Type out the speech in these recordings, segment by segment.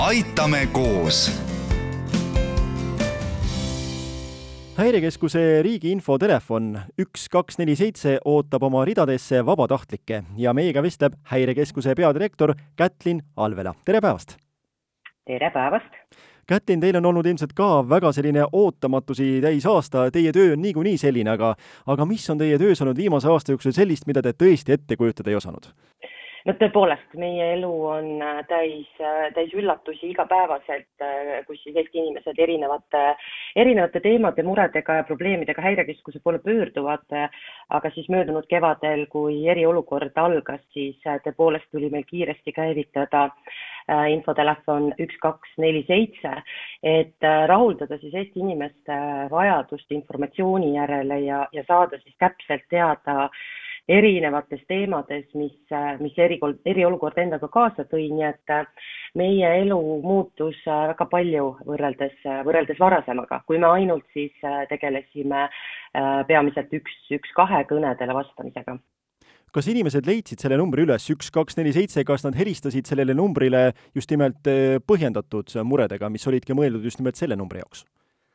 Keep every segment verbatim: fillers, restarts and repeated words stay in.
aitame koos. Häirekeskuse riigi infotelefon üks kaks neli seitse ootab oma ridadesse vabatahtlikke ja meiega vestleb Häirekeskuse peadirektor Kätlin Alvela. Tere päevast! Tere päevast! Kätlin, teil on olnud ilmselt ka väga selline ootamatusi täis aasta. Teie töö on niikuinii selline, aga, aga mis on teie töös olnud viimase aasta jooksul sellist, mida te tõesti ette kujutada ei osanud? No tõepoolest, meie elu on täis, täis üllatusi igapäevaselt, kus siis Eesti inimesed erinevate, erinevate teemade, muredega ja probleemidega Häirekeskuse poole pöörduvad, aga siis möödunud kevadel, kui eriolukord algas, siis tõepoolest tuli meil kiiresti käivitada infotelefon üks kaks neli seitse, et rahuldada siis Eesti inimeste vajadust informatsiooni järele ja, ja saada siis täpselt teada erinevates teemades, mis, mis eri, eriolukord endaga kaasa tõi, nii et meie elu muutus väga palju võrreldes, võrreldes varasemaga, kui me ainult siis tegelesime peamiselt üks, üks kahe kõnedele vastamisega. Kas inimesed leidsid selle numbri üles üks kaks neli seitse, kas nad helistasid sellele numbrile just nimelt põhjendatud muredega, mis olidki mõeldud just nimelt selle numbri jaoks?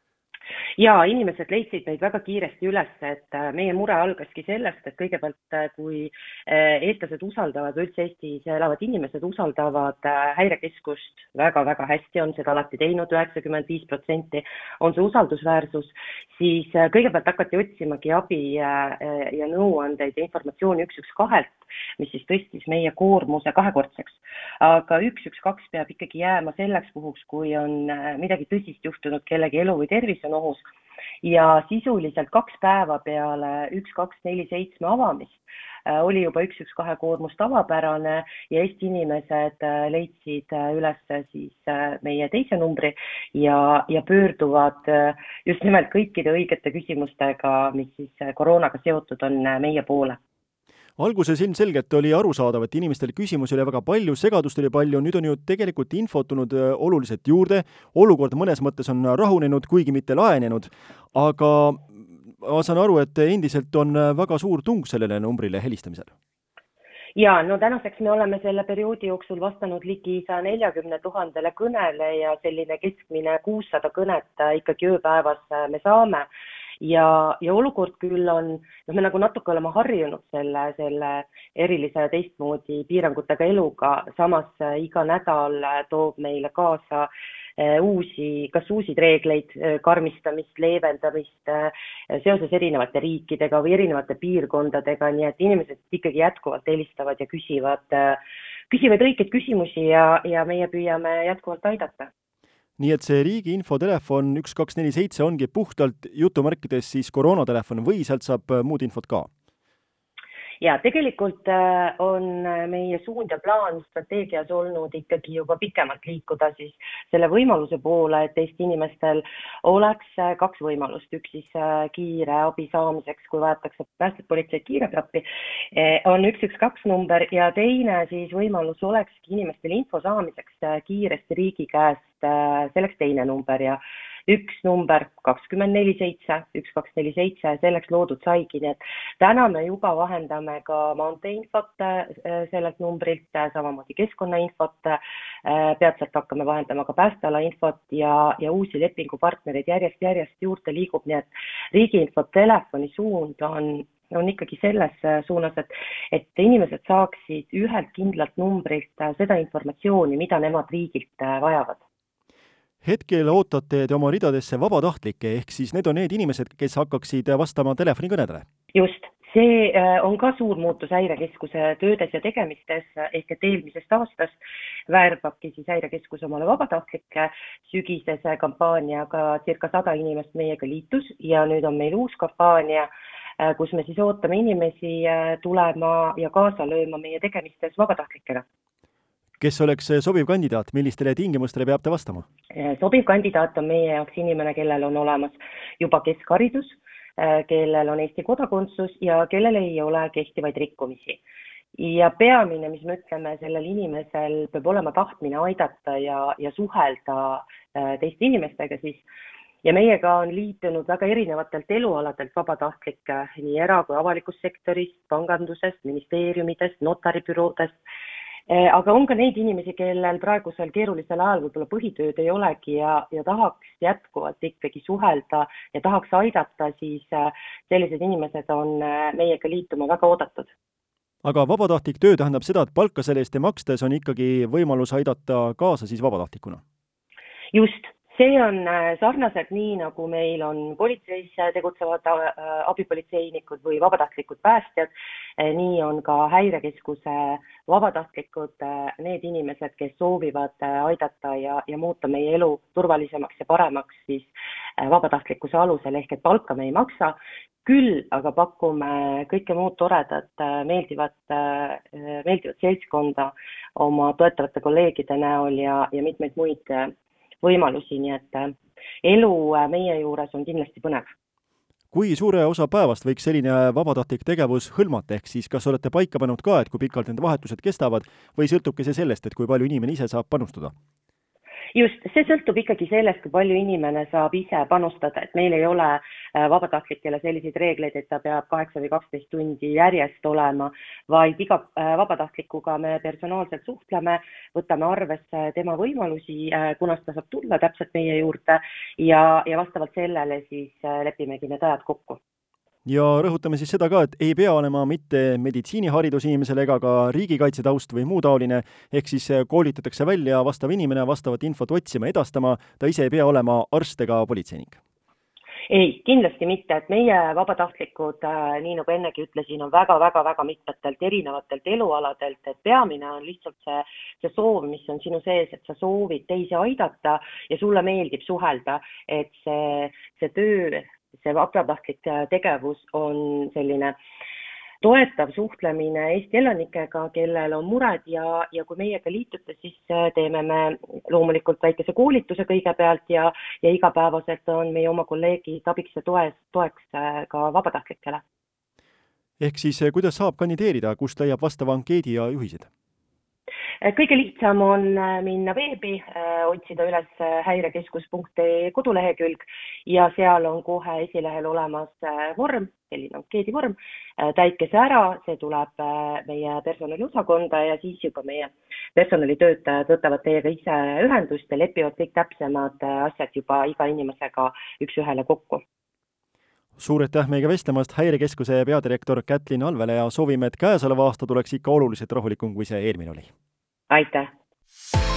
Ja inimesed leidsid meid väga kiiresti üles, et meie mure algaski sellest, et kõigepealt kui eestlased usaldavad, üldse Eestis elavad inimesed usaldavad Häirekeskust väga-väga hästi, on seda alati teinud, üheksakümmend viis protsenti on see usaldusväärsus, siis kõigepealt hakati otsimagi abi ja nõuandeid ja informatsiooni üks üks kahelt, mis siis tõstis meie koormuse kahekordseks. Aga üks üks kaks peab ikkagi jääma selleks puhuks, kui on midagi tõsist juhtunud, kellegi elu või tervis on ohus. Ja sisuliselt kaks päeva peale üks kaks neli seitse avamist oli juba üks üks kahe koormus tavapärane ja Eesti inimesed leidsid üles siis meie teise numbri ja, ja pöörduvad just nimelt kõikide õigete küsimustega, mis siis koroonaga seotud on meie poole. Alguses ilmselgelt oli arusaadav, et inimestel küsimusi oli väga palju, segadust oli palju, nüüd on ju tegelikult infot tulnud oluliselt juurde, olukord mõnes mõttes on rahunenud, kuigi mitte laenenud, aga ma saan aru, et endiselt on väga suur tung sellele numbrile helistamisel. Ja, no tänaseks me oleme selle perioodi jooksul vastanud ligi saja neljakümne tuhandele kõnele ja selline keskmine kuussada kõnet ikkagi ööpäevas me saame. Ja, ja olukord küll on, no me nagu natuke oleme harjunud selle, selle erilise teistmoodi piirangutega eluga, samas iga nädal toob meile kaasa uusi, kas uusid reegleid, karmistamist, leevendamist seoses erinevate riikidega või erinevate piirkondadega, nii et inimesed ikkagi jätkuvalt helistavad ja küsivad, küsivad õigeid küsimusi ja, ja meie püüame jätkuvalt aidata. Nii et see riigi infotelefon üks kaks neli seitse ongi puhtalt jutumärkides siis koroonatelefon või sealt saab muud infot ka? Ja tegelikult on meie suund ja plaan strateegias olnud ikkagi juba pikemalt liikuda siis selle võimaluse poole, et Eesti inimestel oleks kaks võimalust. Üks siis kiire abi saamiseks, kui vajatakse päästet politseid kiirabiappi, on üks üks kaks number ja teine siis võimalus olekski inimestel info saamiseks kiiresti riigi käest selleks teine number ja üks number kakskümmend neli seitse, üks kaks neli seitse, selleks loodud saigi, nii et täna me juba vahendame ka maanteeinfot sellelt numbrilt, samamoodi keskkonnainfot, peatselt hakkame vahendama ka päästeala infot ja, ja uusi lepingupartnereid järjest-järjest juurde liigub, nii et riigi infotelefoni suund on on ikkagi selles suunas, et, et inimesed saaksid ühelt kindlalt numbrilt seda informatsiooni, mida nemad riigilt vajavad. Hetkel ootate te oma ridadesse vabatahtlikke, ehk siis need on need inimesed, kes hakkaksid vastama telefonikõnedele? Just, see on ka suur muutus Häirekeskuse töödes ja tegemistes, ehk et eelmisest aastast värbabki siis Häirekeskus omale vabatahtlikke, sügisese kampaaniaga circa sada inimest meiega liitus ja nüüd on meil uus kampaania, kus me siis ootame inimesi tulema ja kaasa lööma meie tegemistes vabatahtlikega. Kes oleks sobiv kandidaat, millistele tingimustele peab te vastama? Sobiv kandidaat on meie jaoks inimene, kellel on olemas juba keskharidus, kellel on Eesti kodakondsus ja kellel ei ole kehtivaid rikkumisi. Ja peamine, mis me ütleme, sellel inimesel peab olema tahtmine aidata ja, ja suhelda teiste inimestega siis. Ja meiega on liitunud väga erinevatelt elualadelt vabatahtlikke nii era- kui avalikus sektorist, pangandusest, ministeeriumidest, notaribüroodest. Aga on ka neid inimesi, kellel praegusel keerulisel ajal võib-olla põhitööd ei olegi ja, ja tahaks jätkuvalt ikkagi suhelda ja tahaks aidata, siis sellised inimesed on meiega liituma väga oodatud. Aga vabatahtlik töö tähendab seda, et palka selle eest ei makstes on ikkagi võimalus aidata kaasa siis vabatahtlikuna? Just. See on sarnaselt nii, nagu meil on politseis tegutsevad abipolitseinikud või vabatahtlikud päästjad, nii on ka häirekeskuse vabatahtlikud, need inimesed, kes soovivad aidata ja, ja muuta meie elu turvalisemaks ja paremaks siis vabatahtlikkuse alusel, ehk et palka me ei maksa, küll aga pakume kõike muud toredat, meeldivat, meeldivat seltskonda oma toetavate kolleegide näol ja, ja mitmeid muid võimalusi, nii et elu meie juures on kindlasti põnev. Kui suure osa päevast võiks selline vabatahtlik tegevus hõlmata, ehk siis kas olete paika pannud ka, et kui pikalt need vahetused kestavad või sõltubki see sellest, et kui palju inimene ise saab panustada? Just, see sõltub ikkagi sellest, kui palju inimene saab ise panustada, et meil ei ole vabatahtlikele selliseid reegleid, et ta peab kaheksa või kaksteist tundi järjest olema, vaid iga vabatahtlikuga me personaalselt suhtleme, võtame arvesse tema võimalusi, kunast ta saab tulla täpselt meie juurde ja, ja vastavalt sellele siis lepimegi need ajad kokku. Ja rõhutame siis seda ka, et ei pea olema mitte meditsiiniharidus inimesele ega ka riigikaitsetaust või muu taoline, ehk siis koolitatakse välja vastav inimene vastavat infot otsima, edastama, ta ise ei pea olema arst ega politseinik. Ei, kindlasti mitte, et meie vabatahtlikud, nii nagu ennegi ütlesin, on väga-väga-väga mitmetelt erinevatelt elualadelt, et peamine on lihtsalt see, see soov, mis on sinu sees, et sa soovid teisi aidata ja sulle meeldib suhelda, et see, see töö, see vabatahtlik tegevus on selline toetav suhtlemine Eesti elanikega, kellel on mured ja, ja kui meiega liitute, siis teeme me loomulikult väikese koolituse kõigepealt ja, ja igapäevaselt on meie oma kolleegid abiks ja toes, toeks ka vabatahtlikele. Ehk siis, kuidas saab kandideerida, kust leiab vastava ankeedi ja juhised? Kõige lihtsam on minna veebi, otsida üles häirekeskus punkt ee kodulehekülg ja seal on kohe esilehel olemas vorm, selline ankeedi vorm, täitke see ära, see tuleb meie personaliosakonda ja siis juba meie personalitöötajad võtavad teiega ise ühendust ja lepivad kõik täpsemad asjad juba iga inimesega üks ühele kokku. Suur aitäh meiega vestlemast, Häirekeskuse peadirektor Kätlin Alvele ja soovime, et käesoleva aasta tuleks ikka oluliselt rahulikum, kui see eelmine oli. Aitäh!